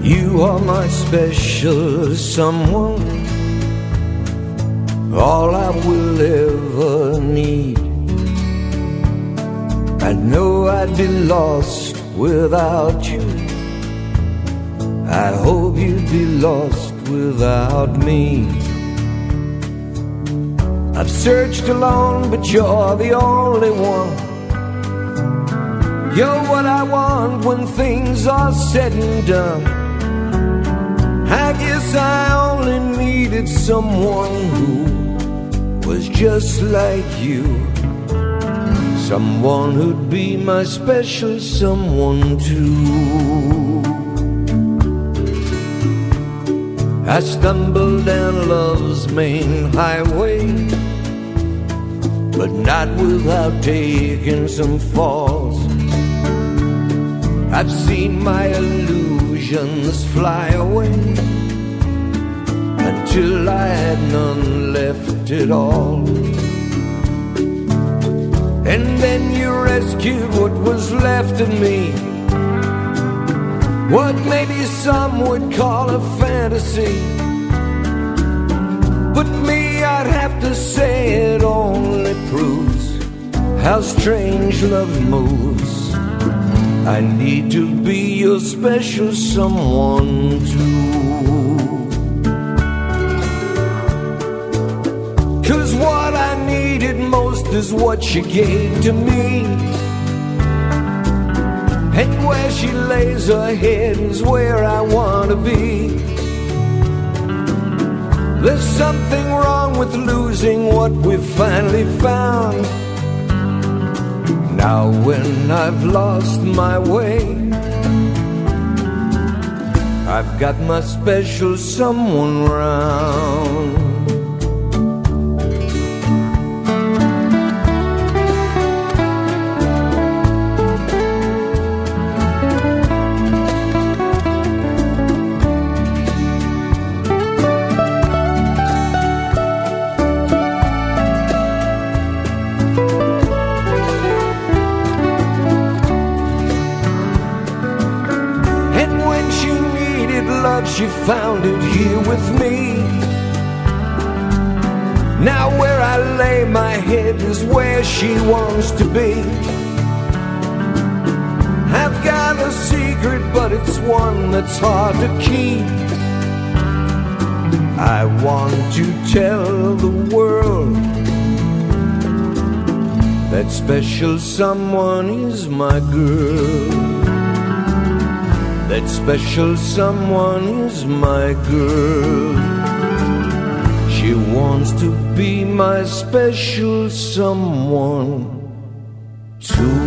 You are my special someone, all I will ever need. I know I'd be lost without you. I hope you'd be lost without me. I've searched alone, but you're the only one. You're what I want when things are said and done. I guess I only needed someone who was just like you. Someone who'd be my special someone too. I stumbled down love's main highway, but not without taking some falls. I've seen my illusions fly away until I had none left at all. And then you rescued what was left of me, what maybe some would call a fantasy. But me, I'd have to say it only proves how strange love moves. I need to be your special someone too. 'Cause what I needed most is what she gave to me. And where she lays her head is where I want to be. There's something wrong with losing what we've finally found. Now when I've lost my way, I've got my special someone round. She found it here with me. Now where I lay my head is where she wants to be. I've got a secret, but it's one that's hard to keep. I want to tell the world that special someone is my girl. That special someone is my girl. She wants to be my special someone too.